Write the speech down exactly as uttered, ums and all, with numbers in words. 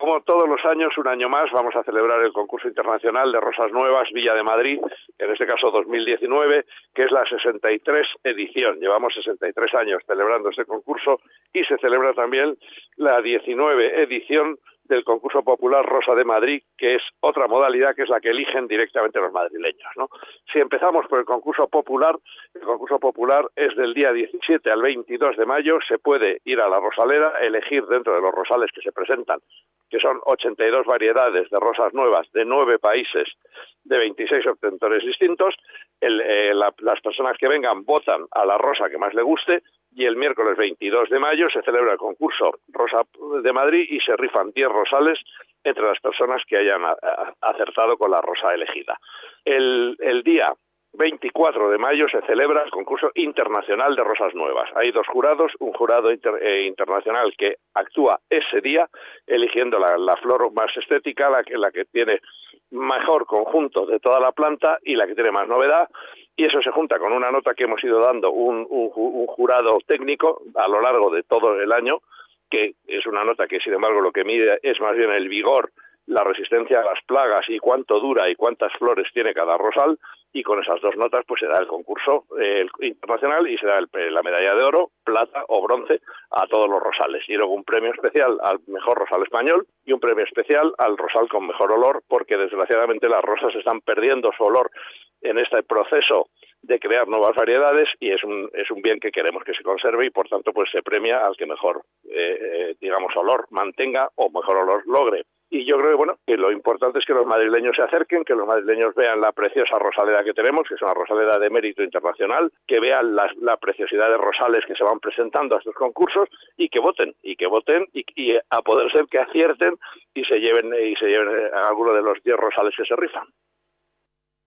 Como todos los años, un año más, vamos a celebrar el concurso internacional de Rosas Nuevas Villa de Madrid, en este caso dos mil diecinueve, que es la sesenta y tres edición. Llevamos sesenta y tres años celebrando este concurso y se celebra también la diecinueve edición del concurso popular Rosa de Madrid, que es otra modalidad que es la que eligen directamente los madrileños, ¿no? Si empezamos por el concurso popular, el concurso popular es del día diecisiete al veintidós de mayo, se puede ir a la Rosaleda, elegir dentro de los rosales que se presentan, que son ochenta y dos variedades de rosas nuevas de nueve países, de veintiséis obtentores distintos. El, eh, la, las personas que vengan votan a la rosa que más le guste, y el miércoles veintidós de mayo se celebra el concurso Rosa de Madrid y se rifan diez rosales entre las personas que hayan a, a, acertado con la rosa elegida. El, el día veinticuatro de mayo se celebra el concurso internacional de rosas nuevas. Hay dos jurados, un jurado inter, eh, internacional que actúa ese día eligiendo la, la flor más estética, la que, la que tiene mejor conjunto de toda la planta y la que tiene más novedad, y eso se junta con una nota que hemos ido dando un, un, un jurado técnico a lo largo de todo el año, que es una nota que, sin embargo, lo que mide es más bien el vigor, la resistencia a las plagas y cuánto dura y cuántas flores tiene cada rosal, y con esas dos notas pues se da el concurso eh, internacional y se da el, la medalla de oro, plata o bronce a todos los rosales, y luego un premio especial al mejor rosal español y un premio especial al rosal con mejor olor, porque desgraciadamente las rosas están perdiendo su olor en este proceso de crear nuevas variedades, y es un es un bien que queremos que se conserve, y por tanto pues se premia al que mejor eh, eh, digamos olor mantenga o mejor olor logre. Y yo creo que bueno que lo importante es que los madrileños se acerquen, que los madrileños vean la preciosa rosaleda que tenemos, que es una rosaleda de mérito internacional, que vean la, la preciosidad de rosales que se van presentando a estos concursos, y que voten, y que voten, y, y a poder ser que acierten y se lleven y se lleven a alguno de los diez rosales que se rifan.